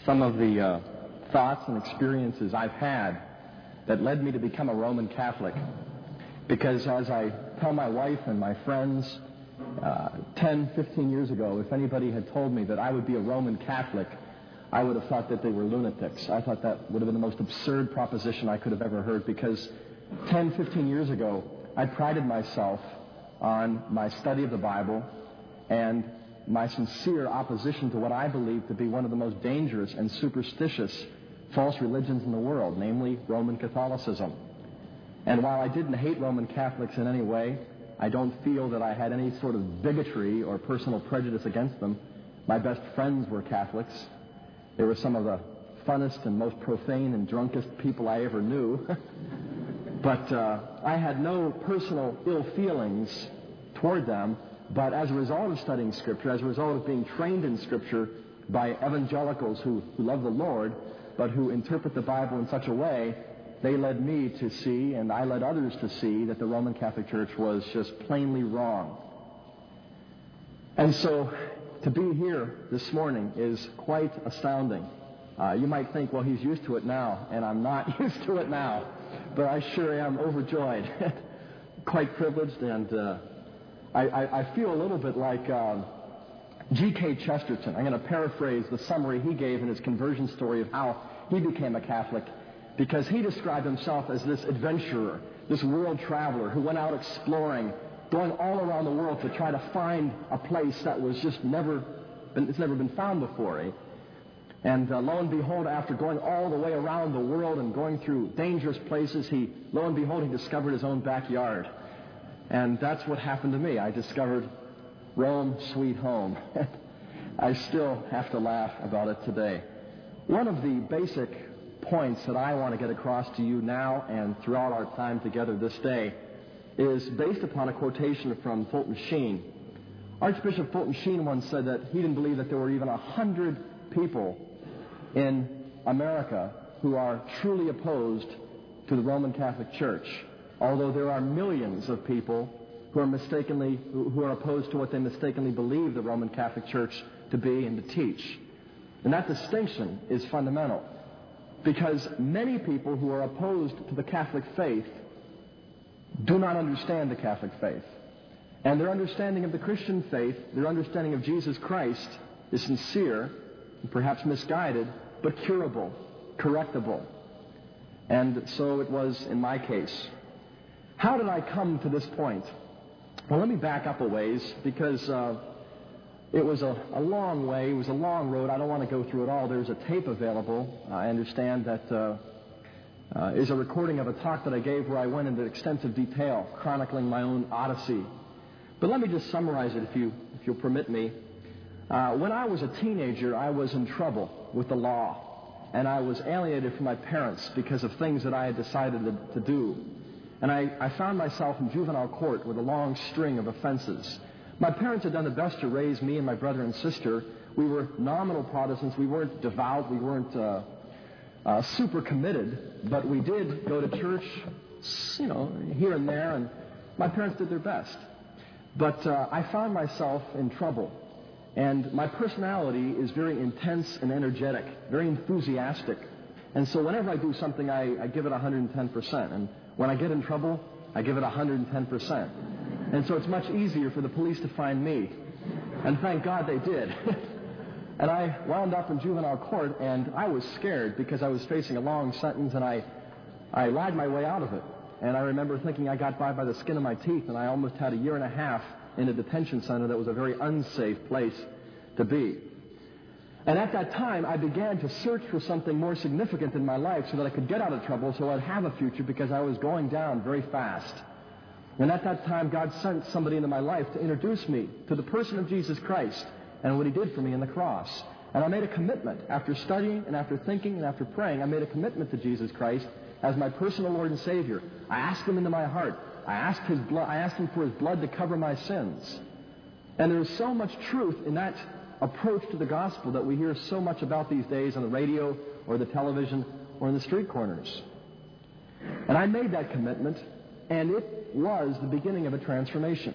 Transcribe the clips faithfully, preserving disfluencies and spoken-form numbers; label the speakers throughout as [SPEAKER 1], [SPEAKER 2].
[SPEAKER 1] some of the uh, thoughts and experiences I've had that led me to become a Roman Catholic. Because as I tell my wife and my friends, uh, ten, fifteen years ago, if anybody had told me that I would be a Roman Catholic, I would have thought that they were lunatics. I thought that would have been the most absurd proposition I could have ever heard, because ten, fifteen years ago, I prided myself on my study of the Bible and my sincere opposition to what I believe to be one of the most dangerous and superstitious false religions in the world, namely Roman Catholicism. And while I didn't hate Roman Catholics in any way, I don't feel that I had any sort of bigotry or personal prejudice against them. My best friends were Catholics. They were some of the funnest and most profane and drunkest people I ever knew. But uh, I had no personal ill feelings toward them. But as a result of studying Scripture, as a result of being trained in Scripture by evangelicals who, who love the Lord, but who interpret the Bible in such a way, they led me to see, and I led others to see, that the Roman Catholic Church was just plainly wrong. And so, to be here this morning is quite astounding. Uh, you might think, well, he's used to it now, and I'm not used to it now, but I sure am overjoyed, quite privileged, and uh, I, I, I feel a little bit like um, G K Chesterton. I'm going to paraphrase the summary he gave in his conversion story of how he became a Catholic, because he described himself as this adventurer, this world traveler who went out exploring, going all around the world to try to find a place that was just never been, it's never been found before. Eh? And uh, lo and behold, after going all the way around the world and going through dangerous places, he, lo and behold, he discovered his own backyard. And that's what happened to me. I discovered Rome, sweet home. I still have to laugh about it today. One of the basic points that I want to get across to you now and throughout our time together this day is based upon a quotation from Fulton Sheen. Archbishop Fulton Sheen once said that he didn't believe that there were even a hundred people in America who are truly opposed to the Roman Catholic Church, although there are millions of people who are mistakenly who are opposed to what they mistakenly believe the Roman Catholic Church to be and to teach. And that distinction is fundamental, because many people who are opposed to the Catholic faith do not understand the Catholic faith. And their understanding of the Christian faith, their understanding of Jesus Christ, is sincere, and perhaps misguided, but curable, correctable. And so it was in my case. How did I come to this point? Well, let me back up a ways, because uh, it was a, a long way. It was a long road. I don't want to go through it all. There's a tape available. I understand that uh, uh, is a recording of a talk that I gave where I went into extensive detail, chronicling my own odyssey. But let me just summarize it, if you if you'll permit me. Uh, when I was a teenager, I was in trouble with the law, and I was alienated from my parents because of things that I had decided to, to do. And I, I found myself in juvenile court with a long string of offenses. My parents had done the best to raise me and my brother and sister. We were nominal Protestants. We weren't devout. We weren't uh, uh, super committed. But we did go to church, you know, here and there, and my parents did their best. But uh, I found myself in trouble. And my personality is very intense and energetic, very enthusiastic. And so whenever I do something, I, I give it one hundred ten percent. And when I get in trouble, I give it one hundred ten percent. And so it's much easier for the police to find me. And thank God they did. And I wound up in juvenile court, and I was scared because I was facing a long sentence, and I, I lied my way out of it. And I remember thinking I got by by the skin of my teeth, and I almost had a year and a half in a detention center that was a very unsafe place to be. And at that time, I began to search for something more significant in my life so that I could get out of trouble, so I'd have a future, because I was going down very fast. And at that time, God sent somebody into my life to introduce me to the person of Jesus Christ and what He did for me in the cross. And I made a commitment. After studying and after thinking and after praying, I made a commitment to Jesus Christ as my personal Lord and Savior. I asked Him into my heart. I asked His blood. I asked Him for His blood to cover my sins. And there is so much truth in that approach to the gospel that we hear so much about these days on the radio or the television or in the street corners. And I made that commitment, and it was the beginning of a transformation.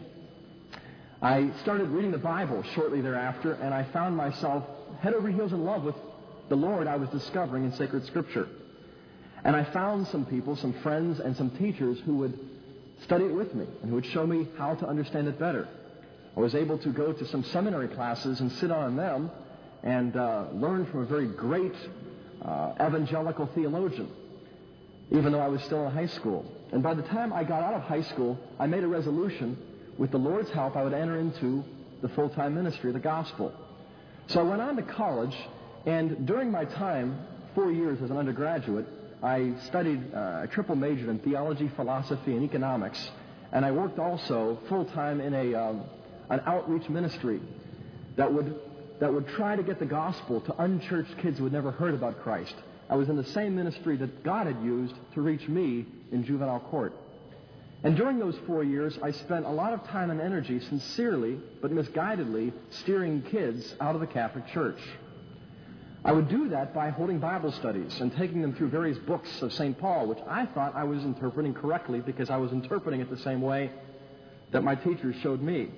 [SPEAKER 1] I started reading the Bible shortly thereafter, and I found myself head over heels in love with the Lord I was discovering in sacred Scripture. And I found some people, some friends, and some teachers who would study it with me and who would show me how to understand it better. I was able to go to some seminary classes and sit on them and uh, learn from a very great uh, evangelical theologian, even though I was still in high school. And by the time I got out of high school, I made a resolution, with the Lord's help, I would enter into the full-time ministry of the gospel. So I went on to college, and during my time, four years as an undergraduate, I studied, uh, a triple majored in theology, philosophy, and economics, and I worked also full-time in a um, an outreach ministry that would that would try to get the gospel to unchurched kids who had never heard about Christ. I was in the same ministry that God had used to reach me in juvenile court. And during those four years, I spent a lot of time and energy sincerely, but misguidedly, steering kids out of the Catholic Church. I would do that by holding Bible studies and taking them through various books of Saint Paul, which I thought I was interpreting correctly because I was interpreting it the same way that my teachers showed me.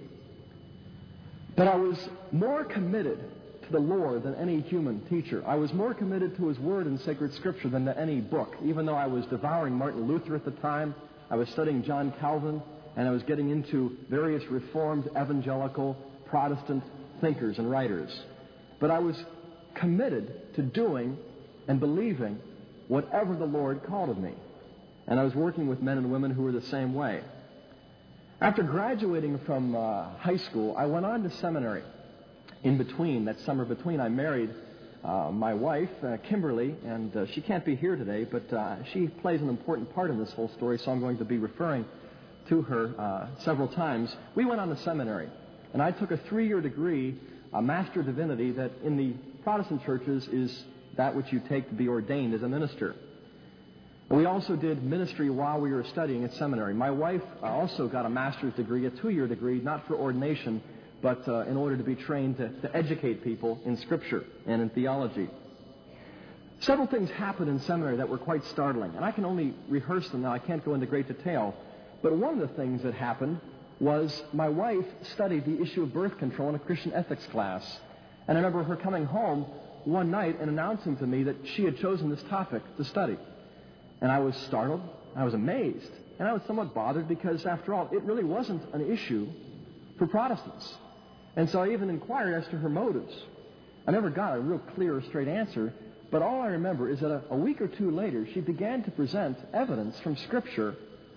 [SPEAKER 1] But I was more committed to the Lord than any human teacher. I was more committed to His Word and sacred Scripture than to any book. Even though I was devouring Martin Luther at the time, I was studying John Calvin, and I was getting into various Reformed, evangelical, Protestant thinkers and writers. But I was committed to doing and believing whatever the Lord called of me. And I was working with men and women who were the same way. After graduating from uh, high school, I went on to seminary. In between, that summer between, I married uh, my wife, uh, Kimberly, and uh, she can't be here today, but uh, she plays an important part in this whole story, so I'm going to be referring to her uh, several times. We went on to seminary, and I took a three-year degree, a Master of Divinity, that in the Protestant churches is that which you take to be ordained as a minister. We also did ministry while we were studying at seminary. My wife also got a master's degree, a two-year degree, not for ordination, but uh, in order to be trained to, to educate people in Scripture and in theology. Several things happened in seminary that were quite startling, and I can only rehearse them now. I can't go into great detail. But one of the things that happened was my wife studied the issue of birth control in a Christian ethics class. And I remember her coming home one night and announcing to me that she had chosen this topic to study. And I was startled, I was amazed, and I was somewhat bothered because, after all, it really wasn't an issue for Protestants. And so I even inquired as to her motives. I never got a real clear or straight answer, but all I remember is that a, a week or two later, she began to present evidence from Scripture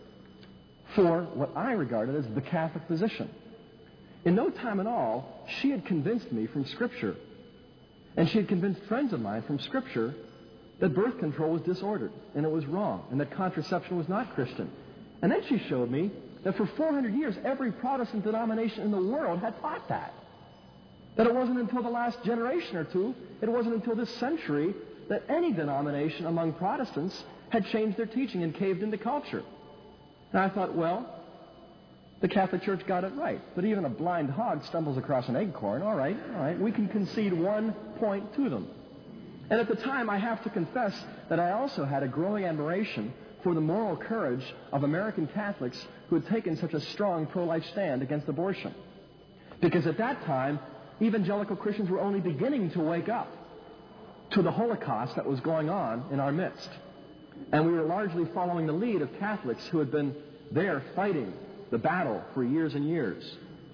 [SPEAKER 1] for what I regarded as the Catholic position. In no time at all, she had convinced me from Scripture, and she had convinced friends of mine from Scripture, that birth control was disordered, and it was wrong, and that contraception was not Christian. And then she showed me that for four hundred years, every Protestant denomination in the world had taught that. That it wasn't until the last generation or two, it wasn't until this century, that any denomination among Protestants had changed their teaching and caved into culture. And I thought, well, the Catholic Church got it right. But even a blind hog stumbles across an acorn. All right, all right, we can concede one point to them. And at the time, I have to confess that I also had a growing admiration for the moral courage of American Catholics who had taken such a strong pro-life stand against abortion. Because at that time, evangelical Christians were only beginning to wake up to the Holocaust that was going on in our midst. And we were largely following the lead of Catholics who had been there fighting the battle for years and years.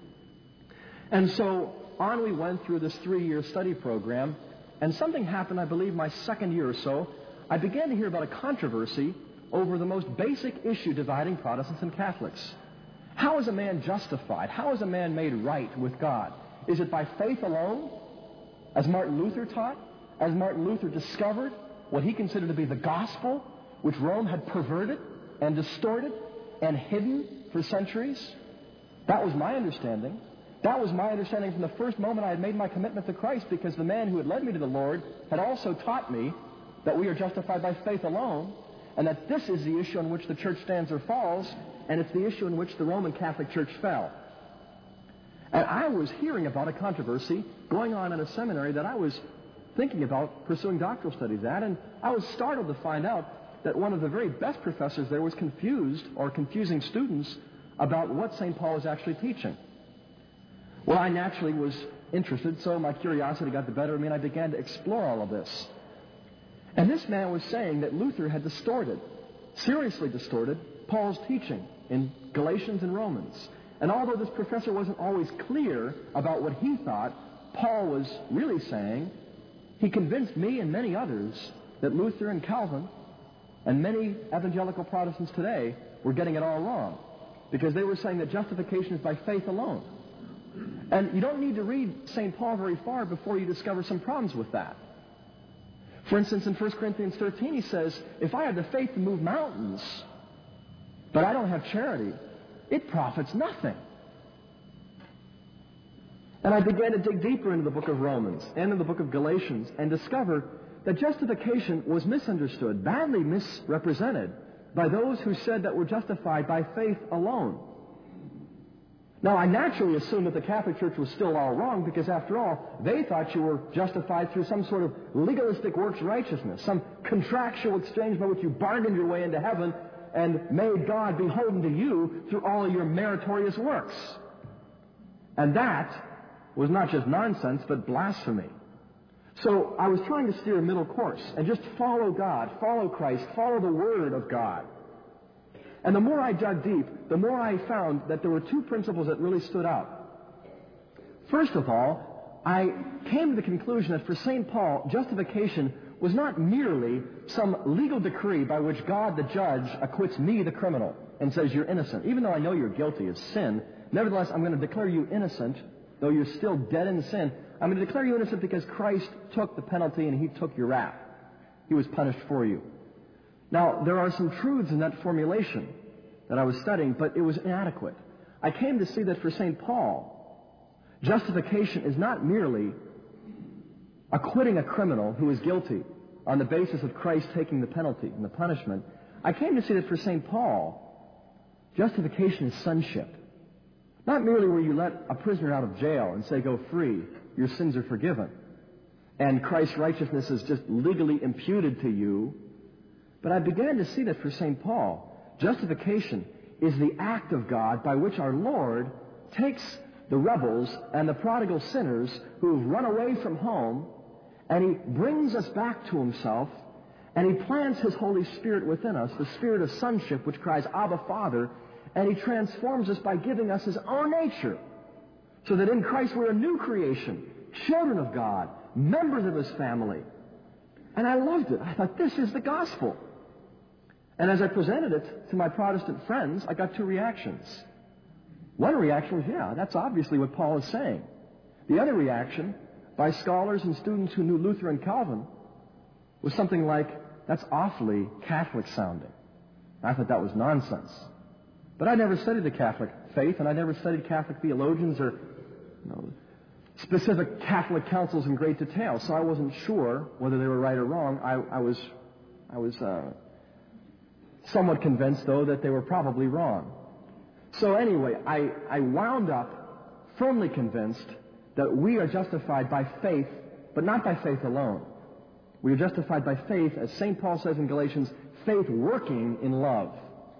[SPEAKER 1] And so on we went through this three-year study program. And something happened, I believe, my second year or so. I began to hear about a controversy over the most basic issue dividing Protestants and Catholics. How is a man justified? How is a man made right with God? Is it by faith alone, as Martin Luther taught, as Martin Luther discovered what he considered to be the gospel, which Rome had perverted and distorted and hidden for centuries? That was my understanding. That was my understanding from the first moment I had made my commitment to Christ, because the man who had led me to the Lord had also taught me that we are justified by faith alone, and that this is the issue on which the church stands or falls, and it's the issue in which the Roman Catholic Church fell. And I was hearing about a controversy going on in a seminary that I was thinking about pursuing doctoral studies at, and I was startled to find out that one of the very best professors there was confused or confusing students about what Saint Paul was actually teaching. Well, I naturally was interested, so my curiosity got the better of me, and I began to explore all of this. And this man was saying that Luther had distorted, seriously distorted, Paul's teaching in Galatians and Romans. And although this professor wasn't always clear about what he thought Paul was really saying, he convinced me and many others that Luther and Calvin and many evangelical Protestants today were getting it all wrong, because they were saying that justification is by faith alone. And you don't need to read Saint Paul very far before you discover some problems with that. For instance, in First Corinthians thirteen, he says, if I have the faith to move mountains, but I don't have charity, it profits nothing. And I began to dig deeper into the book of Romans and in the book of Galatians and discover that justification was misunderstood, badly misrepresented by those who said that we're justified by faith alone. Now, I naturally assumed that the Catholic Church was still all wrong, because after all, they thought you were justified through some sort of legalistic works righteousness, some contractual exchange by which you bargained your way into heaven and made God beholden to you through all of your meritorious works. And that was not just nonsense, but blasphemy. So I was trying to steer a middle course and just follow God, follow Christ, follow the Word of God. And the more I dug deep, the more I found that there were two principles that really stood out. First of all, I came to the conclusion that for Saint Paul, justification was not merely some legal decree by which God, the judge, acquits me, the criminal, and says you're innocent. Even though I know you're guilty of sin, nevertheless, I'm going to declare you innocent, though you're still dead in sin. I'm going to declare you innocent because Christ took the penalty and He took your wrath. He was punished for you. Now, there are some truths in that formulation that I was studying, but it was inadequate. I came to see that for Saint Paul, justification is not merely acquitting a criminal who is guilty on the basis of Christ taking the penalty and the punishment. I came to see that for Saint Paul, justification is sonship. Not merely where you let a prisoner out of jail and say, go free, your sins are forgiven, and Christ's righteousness is just legally imputed to you. But I began to see that for Saint Paul, justification is the act of God by which our Lord takes the rebels and the prodigal sinners who have run away from home, and He brings us back to Himself, and He plants His Holy Spirit within us, the spirit of sonship which cries, Abba, Father, and He transforms us by giving us His own nature, so that in Christ we're a new creation, children of God, members of His family. And I loved it. I thought, this is the gospel. And as I presented it to my Protestant friends, I got two reactions. One reaction was, yeah, that's obviously what Paul is saying. The other reaction, by scholars and students who knew Luther and Calvin, was something like, that's awfully Catholic sounding. I thought that was nonsense. But I never studied the Catholic faith, and I never studied Catholic theologians or you know, specific Catholic councils in great detail, so I wasn't sure whether they were right or wrong. I, I was, I was uh, somewhat convinced, though, that they were probably wrong. So anyway, I, I wound up firmly convinced that we are justified by faith, but not by faith alone. We are justified by faith, as Saint Paul says in Galatians, faith working in love.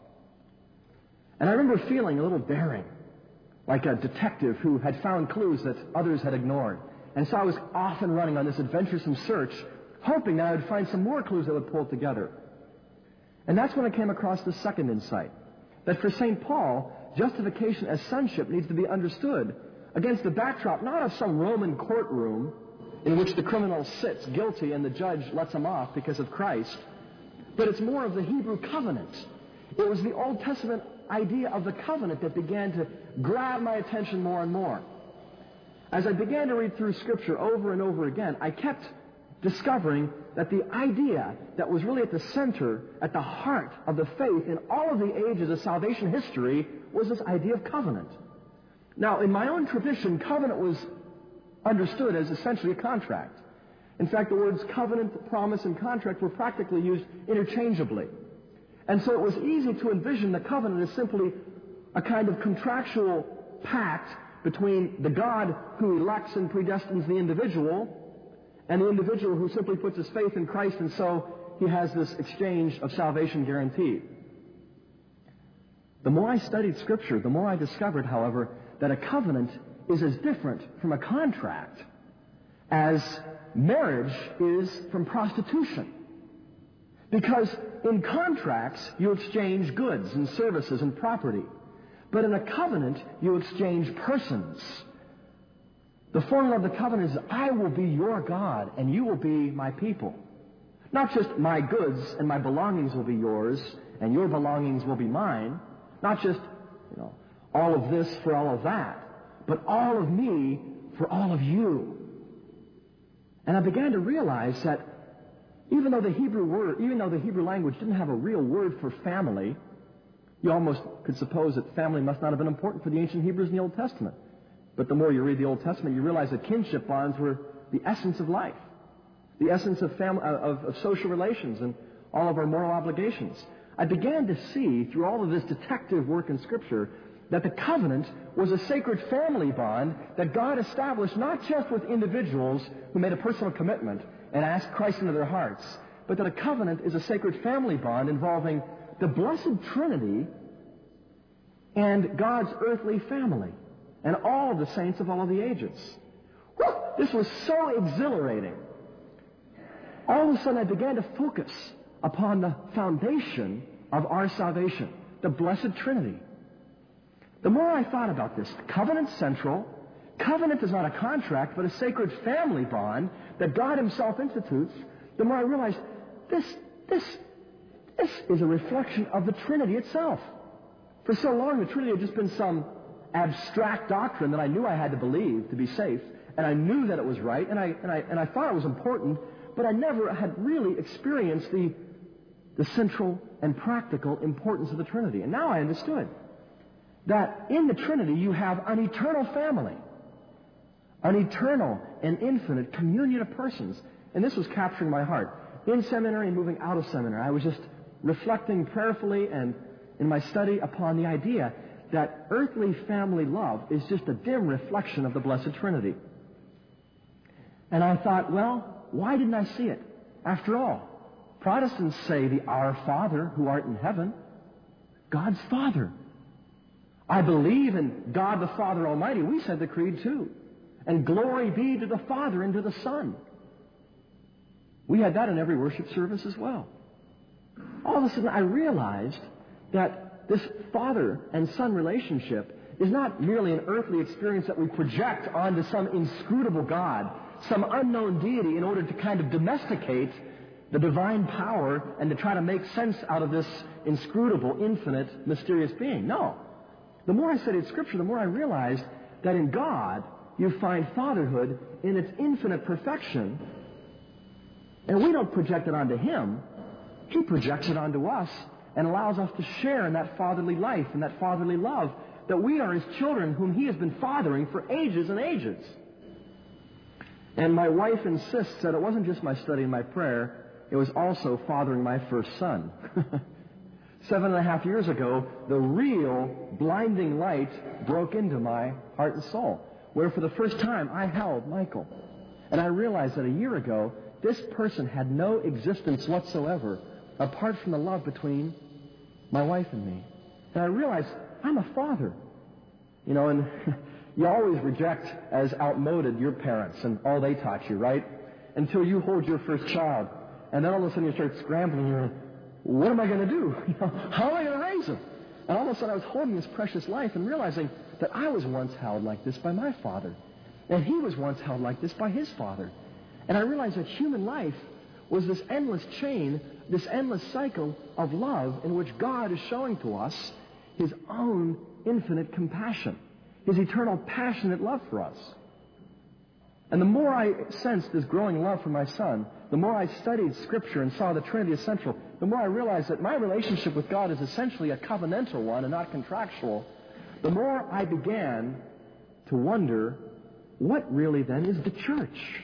[SPEAKER 1] And I remember feeling a little daring, like a detective who had found clues that others had ignored. And so I was off and running on this adventuresome search, hoping that I would find some more clues that would pull together. And that's when I came across the second insight, that for Saint Paul, justification as sonship needs to be understood against the backdrop not of some Roman courtroom in which the criminal sits guilty and the judge lets him off because of Christ, but it's more of the Hebrew covenant. It was the Old Testament idea of the covenant that began to grab my attention more and more. As I began to read through Scripture over and over again, I kept discovering that the idea that was really at the center, at the heart of the faith in all of the ages of salvation history was this idea of covenant. Now, in my own tradition, covenant was understood as essentially a contract. In fact, the words covenant, promise, and contract were practically used interchangeably. And so it was easy to envision the covenant as simply a kind of contractual pact between the God who elects and predestines the individual and the individual who simply puts his faith in Christ, and so he has this exchange of salvation guaranteed. The more I studied Scripture, the more I discovered, however, that a covenant is as different from a contract as marriage is from prostitution. Because in contracts, you exchange goods and services and property. But in a covenant, you exchange persons. The formula of the covenant is, I will be your God, and you will be my people. Not just my goods and my belongings will be yours, and your belongings will be mine. Not just, you know, all of this for all of that, but all of me for all of you. And I began to realize that even though the Hebrew word, even though the Hebrew language didn't have a real word for family, you almost could suppose that family must not have been important for the ancient Hebrews in the Old Testament. But the more you read the Old Testament, you realize that kinship bonds were the essence of life, the essence of, family, of, of social relations and all of our moral obligations. I began to see, through all of this detective work in Scripture, that the covenant was a sacred family bond that God established not just with individuals who made a personal commitment and asked Christ into their hearts, but that a covenant is a sacred family bond involving the blessed Trinity and God's earthly family and all of the saints of all of the ages. Whew! This was so exhilarating. All of a sudden I began to focus upon the foundation of our salvation, the blessed Trinity. The more I thought about this, covenant central, covenant is not a contract, but a sacred family bond that God Himself institutes, the more I realized this, this, this is a reflection of the Trinity itself. For so long, the Trinity had just been some abstract doctrine that I knew I had to believe to be safe, and I knew that it was right, and I, and I, and I thought it was important, but I never had really experienced the, the central and practical importance of the Trinity. And now I understood that in the Trinity you have an eternal family, an eternal and infinite communion of persons. And this was capturing my heart. In seminary and moving out of seminary, I was just reflecting prayerfully and in my study upon the idea that earthly family love is just a dim reflection of the Blessed Trinity. And I thought, well, why didn't I see it? After all, Protestants say the Our Father who art in heaven, God's Father. I believe in God the Father Almighty. We said the creed too. And glory be to the Father and to the Son. We had that in every worship service as well. All of a sudden I realized that this Father and Son relationship is not merely an earthly experience that we project onto some inscrutable God, some unknown deity in order to kind of domesticate the divine power and to try to make sense out of this inscrutable, infinite, mysterious being. No. The more I studied Scripture, the more I realized that in God you find fatherhood in its infinite perfection, and we don't project it onto Him. He projects it onto us and allows us to share in that fatherly life and that fatherly love, that we are His children whom He has been fathering for ages and ages. And my wife insists that it wasn't just my study and my prayer, it was also fathering my first son. Seven and a half years ago, the real blinding light broke into my heart and soul, where for the first time I held Michael. And I realized that a year ago, this person had no existence whatsoever apart from the love between my wife and me. And I realized I'm a father. You know, and you always reject as outmoded your parents and all they taught you, right? Until you hold your first child. And then all of a sudden you start scrambling and you're like, what am I going to do? You know, how am I going to raise him? And all of a sudden I was holding this precious life and realizing that I was once held like this by my father. And he was once held like this by his father. And I realized that human life was this endless chain, this endless cycle of love in which God is showing to us His own infinite compassion, His eternal passionate love for us. And the more I sensed this growing love for my son, the more I studied Scripture and saw the Trinity as central, the more I realized that my relationship with God is essentially a covenantal one and not contractual, the more I began to wonder, what really then is the church?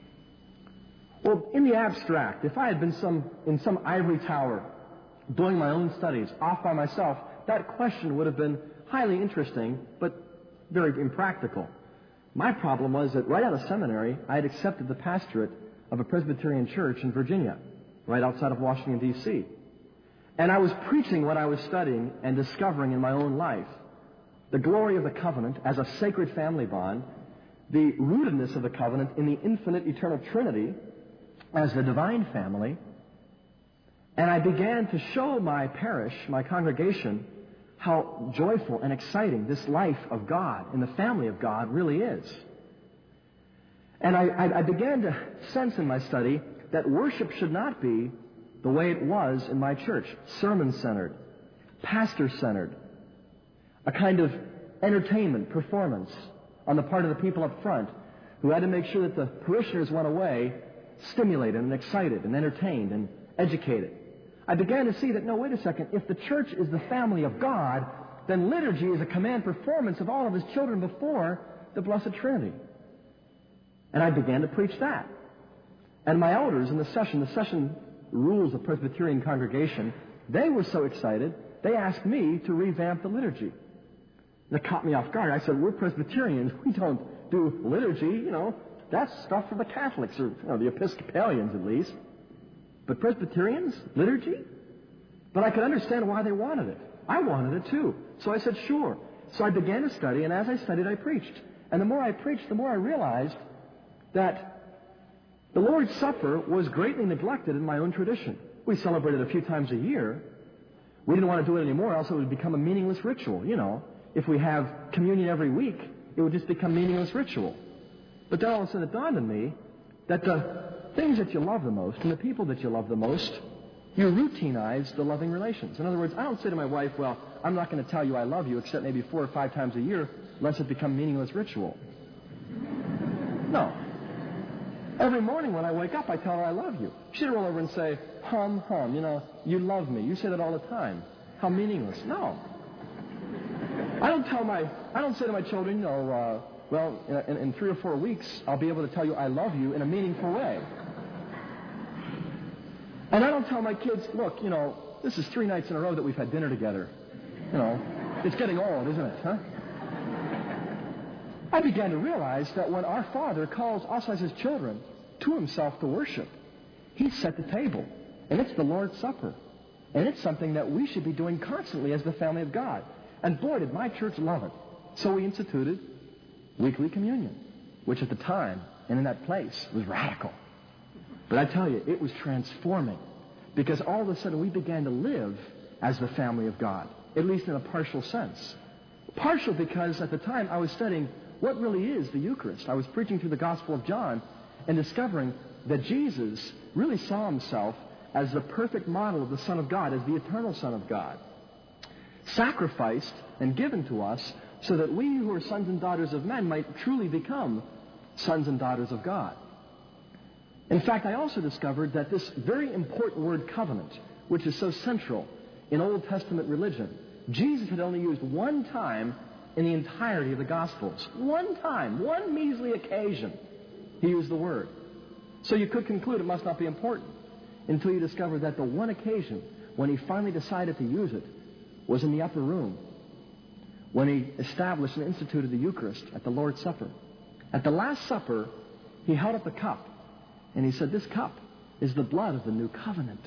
[SPEAKER 1] Well, in the abstract, if I had been some in some ivory tower doing my own studies off by myself, that question would have been highly interesting, but very impractical. My problem was that right out of seminary, I had accepted the pastorate of a Presbyterian church in Virginia, right outside of Washington, D C And I was preaching what I was studying and discovering in my own life. the glory of the covenant as a sacred family bond, the rootedness of the covenant in the infinite eternal Trinity as the divine family, and I began to show my parish, my congregation, how joyful and exciting this life of God in the family of God really is. And I, I, I began to sense in my study that worship should not be the way it was in my church, sermon-centered, pastor-centered, a kind of entertainment, performance on the part of the people up front who had to make sure that the parishioners went away stimulated and excited and entertained and educated. I began to see that, no, wait a second, if the church is the family of God, then liturgy is a command performance of all of His children before the Blessed Trinity. And I began to preach that. And my elders in the session, the session rules of Presbyterian congregation, they were so excited, they asked me to revamp the liturgy. That caught me off guard. I said, we're Presbyterians. We don't do liturgy. You know, that's stuff for the Catholics, or you know, the Episcopalians at least. But Presbyterians? Liturgy? But I could understand why they wanted it. I wanted it too. So I said, sure. So I began to study, and as I studied, I preached. And the more I preached, the more I realized that the Lord's Supper was greatly neglected in my own tradition. We celebrated a few times a year. We didn't want to do it anymore, else it would become a meaningless ritual, you know. If we have communion every week, it would just become meaningless ritual. But then all of a sudden it dawned on me that the things that you love the most and the people that you love the most, you routinize the loving relations. In other words, I don't say to my wife, well, I'm not going to tell you I love you except maybe four or five times a year, lest it become meaningless ritual. No. Every morning when I wake up, I tell her I love you. She didn't roll over and say, hum, hum, you know, you love me. You say that all the time. How meaningless. No. I don't tell my, I don't say to my children, you know, uh, well, in, in three or four weeks, I'll be able to tell you I love you in a meaningful way. And I don't tell my kids, look, you know, this is three nights in a row that we've had dinner together. You know, it's getting old, isn't it, huh? I began to realize that when our Father calls us as His children to Himself to worship, He's set the table. And it's the Lord's Supper. And it's something that we should be doing constantly as the family of God. And boy, did my church love it. So we instituted weekly communion, which at the time and in that place was radical. But I tell you, it was transforming, because all of a sudden we began to live as the family of God, at least in a partial sense. Partial because at the time I was studying what really is the Eucharist. I was preaching through the Gospel of John and discovering that Jesus really saw Himself as the perfect model of the Son of God, as the eternal Son of God, sacrificed and given to us so that we who are sons and daughters of men might truly become sons and daughters of God. In fact, I also discovered that this very important word covenant, which is so central in Old Testament religion, Jesus had only used one time in the entirety of the Gospels. One time, one measly occasion, He used the word. So you could conclude it must not be important until you discover that the one occasion when He finally decided to use it was in the upper room, when He established and instituted the Eucharist at the Lord's Supper. At the Last Supper, He held up the cup, and He said, this cup is the blood of the new covenant.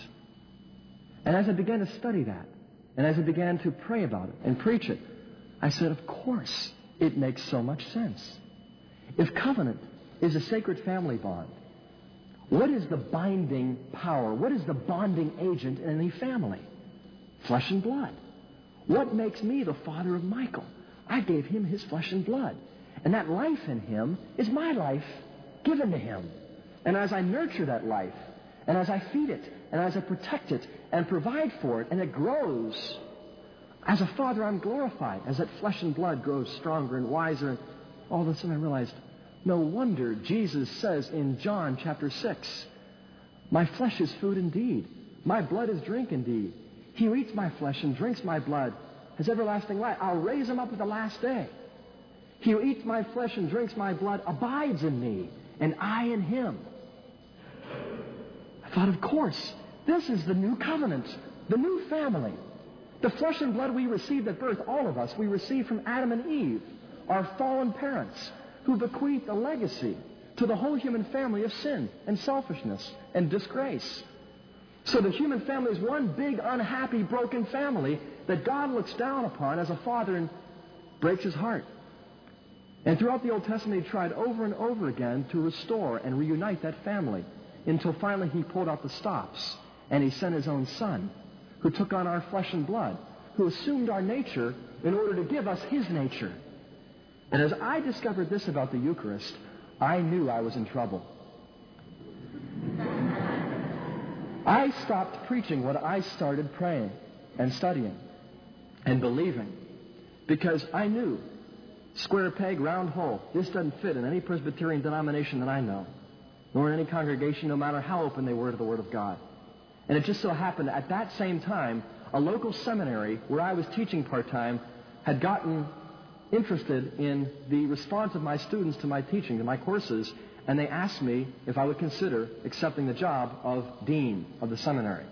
[SPEAKER 1] And as I began to study that, and as I began to pray about it and preach it, I said, of course, it makes so much sense. If covenant is a sacred family bond, what is the binding power? What is the bonding agent in any family? Flesh and blood. What makes me the father of Michael? I gave him his flesh and blood. And that life in him is my life given to him. And as I nurture that life, and as I feed it, and as I protect it, and provide for it, and it grows, as a father I'm glorified. As that flesh and blood grows stronger and wiser, and all of a sudden I realized, no wonder Jesus says in John chapter six, my flesh is food indeed, my blood is drink indeed. He who eats my flesh and drinks my blood has everlasting life. I'll raise him up at the last day. He who eats my flesh and drinks my blood abides in me, and I in him. I thought, of course, this is the new covenant, the new family. The flesh and blood we received at birth, all of us, we received from Adam and Eve, our fallen parents, who bequeathed a legacy to the whole human family of sin and selfishness and disgrace. So the human family is one big, unhappy, broken family that God looks down upon as a father and breaks his heart. And throughout the Old Testament, he tried over and over again to restore and reunite that family until finally he pulled out the stops and he sent his own son, who took on our flesh and blood, who assumed our nature in order to give us his nature. And as I discovered this about the Eucharist, I knew I was in trouble. I stopped preaching when I started praying and studying and believing, because I knew, square peg, round hole, this doesn't fit in any Presbyterian denomination that I know, nor in any congregation, no matter how open they were to the Word of God. And it just so happened at that same time, a local seminary where I was teaching part-time had gotten interested in the response of my students to my teaching, to my courses, and they asked me if I would consider accepting the job of dean of the seminary.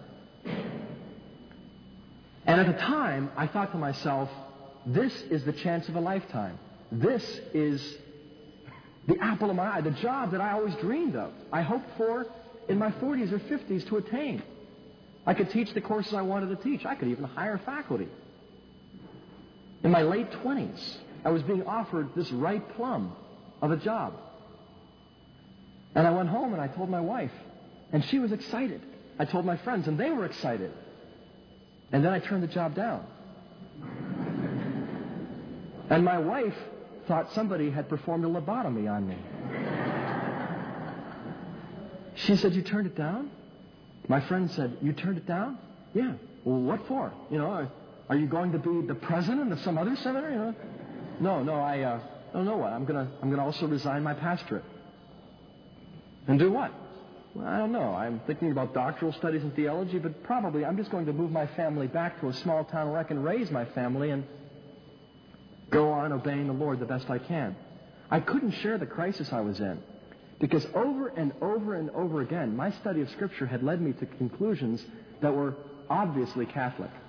[SPEAKER 1] And at the time, I thought to myself, this is the chance of a lifetime. This is the apple of my eye, the job that I always dreamed of. I hoped for in my forties or fifties to attain. I could teach the courses I wanted to teach. I could even hire faculty. In my late twenties, I was being offered this ripe plum of a job. And I went home and I told my wife, and she was excited. I told my friends, and they were excited. And then I turned the job down. And my wife thought somebody had performed a lobotomy on me. She said, "You turned it down?" My friend said, "You turned it down?" "Yeah." "Well, what for? You know, are, are you going to be the president of some other seminary?" You know? No, no, I uh, don't know what. I'm gonna, I'm gonna also resign my pastorate. And do what? Well, I don't know. I'm thinking about doctoral studies in theology, but probably I'm just going to move my family back to a small town where I can raise my family and go on obeying the Lord the best I can. I couldn't share the crisis I was in, because over and over and over again, my study of Scripture had led me to conclusions that were obviously Catholic.